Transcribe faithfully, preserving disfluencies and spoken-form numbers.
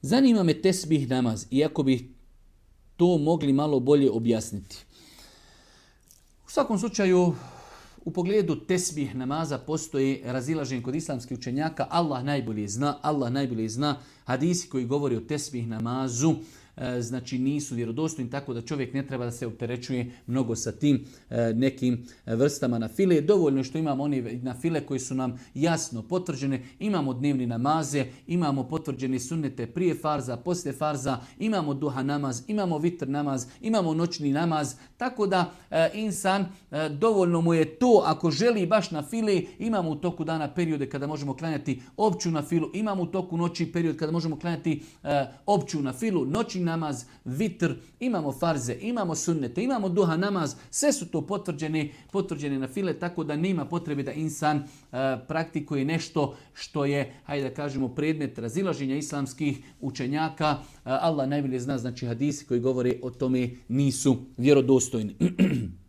Zanima me tesbih namaz, iako bih to mogli malo bolje objasniti. U svakom slučaju, u pogledu tesbih namaza postoji razilaženje kod islamskih učenjaka. Allah najbolje zna, Allah najbolje zna. Hadisi koji govori o tesbih namazu, znači nisu vjerodostojni, tako da čovjek ne treba da se opterećuje mnogo sa tim nekim vrstama na file. Dovoljno što imamo oni na file koji su nam jasno potvrđene. Imamo dnevni namaze, imamo potvrđene sunnete prije farza, poslije farza, imamo duha namaz, imamo vitr namaz, imamo noćni namaz, tako da insan dovoljno mu je to ako želi baš na file. Imamo u toku dana periode kada možemo klanjati opću na filu, imamo u toku noći period kada možemo klanjati opću na filu, noćni namaz, vitr, imamo farze, imamo sunnete, imamo duha namaz, sve su to potvrđene, potvrđene na file, tako da nema potrebe da insan uh, praktikuje nešto što je, hajde da kažemo, predmet razilaženja islamskih učenjaka. Uh, Allah najbolje zna, znači hadisi koji govore o tome nisu vjerodostojni.